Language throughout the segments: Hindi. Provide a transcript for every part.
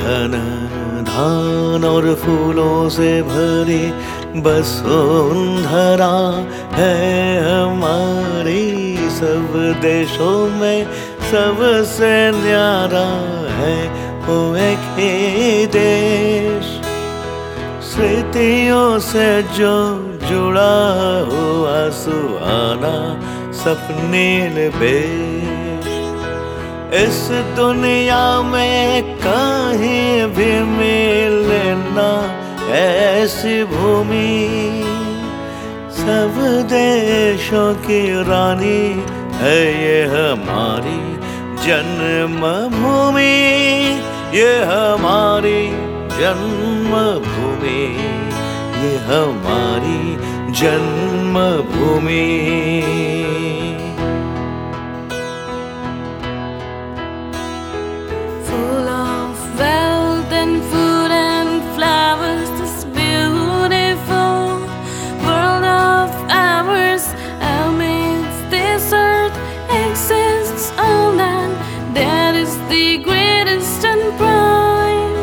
धन धान और फूलों से भरी वसुंधरा है हमारी। सब देशों में सबसे न्यारा है वो एक ही देश। स्मृतियों से जो जुड़ा हुआ सुहाना सपनील बेश। इस दुनिया में कहीं भी मिले ना ऐसी भूमि। सब देशों की रानी है ये हमारी जन्मभूमि। ये हमारी जन्मभूमि, ये हमारी जन्मभूमि। Full of wealth and food and flowers, this beautiful world of ours. Amidst this earth exists a land that is the greatest and prime,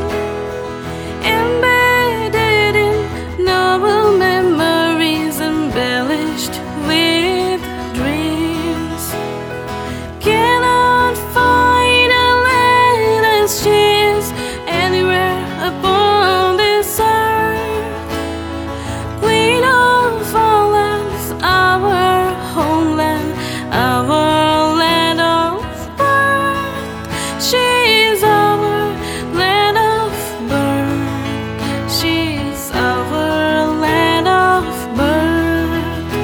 embedded in noble memories, embellished with dreams. Cannot find a land as she is anywhere upon this earth. Queen of all lands, our homeland, our land of birth. She is our land of birth. She is our land of birth.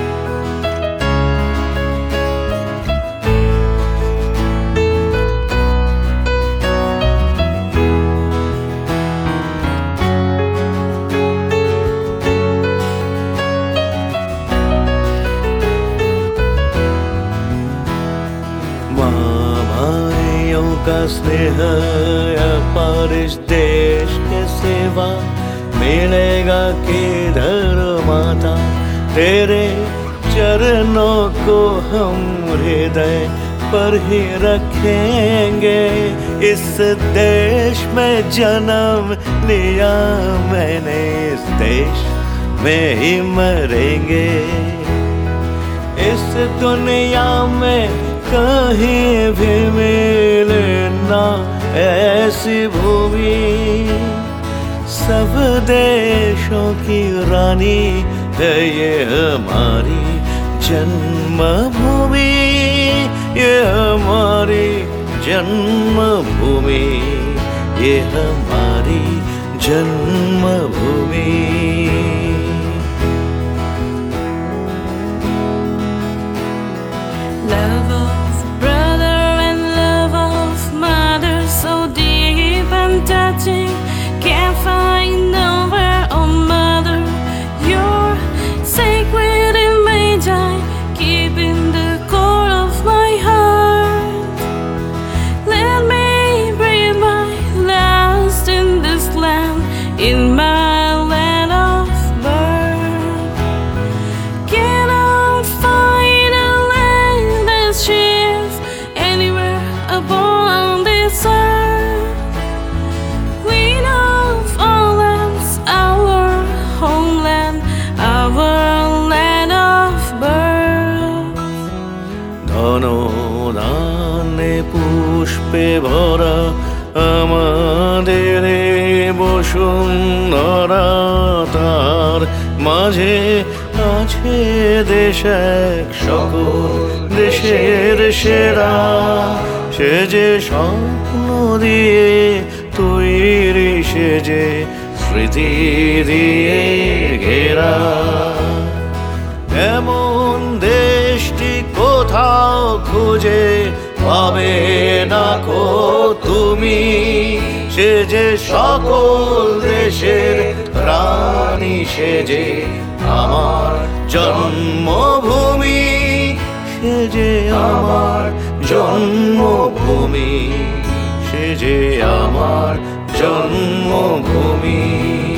मामाइयों का स्नेह अपार इस देश के सेवा मिलेगा किधर माता। तेरे चरणों को हम हृदय पर ही रखेंगे। इस देश में जन्म लिया मैंने, इस देश में ही मरेंगे। इस दुनिया में कहीं भी मिले ना ऐसी भूमि। सब देशों की रानी है ये हमारी जन्मभूमि। ये हमारी जन्मभूमि, ये हमारी जन्मभूमि। Love of brother and love of mother, so deep and touching, can't find nowhere. Oh mother, you're sacred image I keep in the core of my heart. Let me breathe my last in this land, in my land of birth. Cannot find a land as she is anywhere upon this earth. Queen of all lands, our homeland, our land of birth. ধনধান্যে পুষ্পে ভরা আমাদের বসুন্ধরা। তার মাঝে আছে দেশ এক সকল দেশের সেরা। সে যে স্বপ্ন দিয়ে তৈরি, সে যে স্মৃতি দিয়ে ঘেরা। এমন দেশটি কোথাও খুঁজে পাবে না কো তুমি। সে যে সকল দেশের রানী, সে যে আমার জন্মভূমি। সে যে আমার জন্মভূমি, সে যে আমার জন্মভূমি।